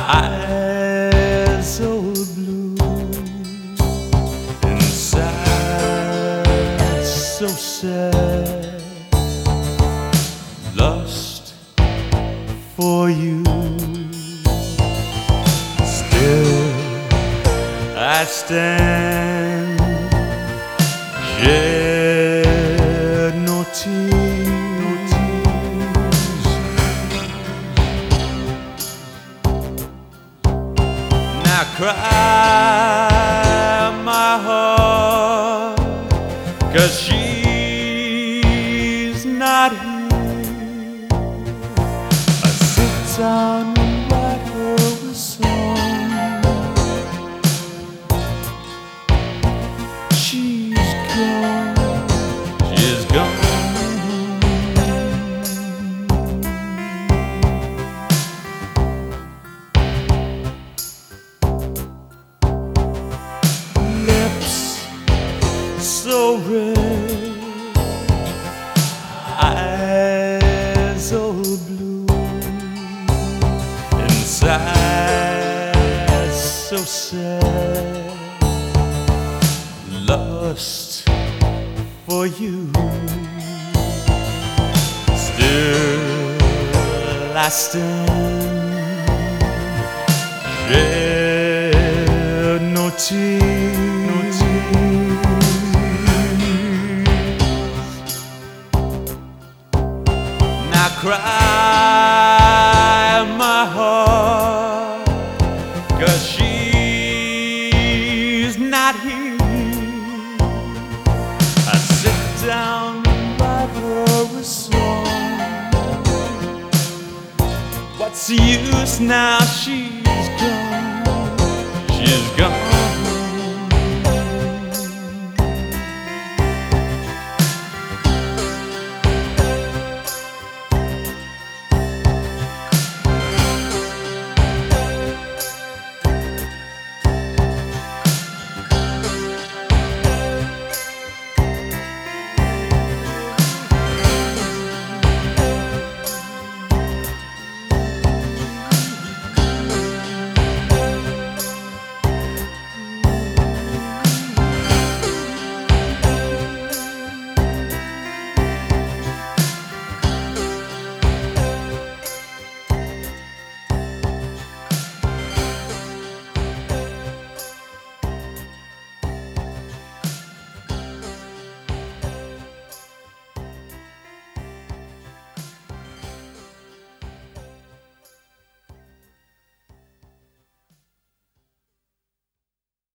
Eyes so blue, inside so sad, lost for you. Still I stand, shed no tears. Now cry my heart, 'cause she's not here. I sit down and write her a song. She's gone, she's gone. So red, eyes so blue, inside so sad, lost for you. Still I stand, shed no tears. Now cry my heart, 'cause she's not here. I sit down and write her a song. What's the use now? She's gone, she's gone.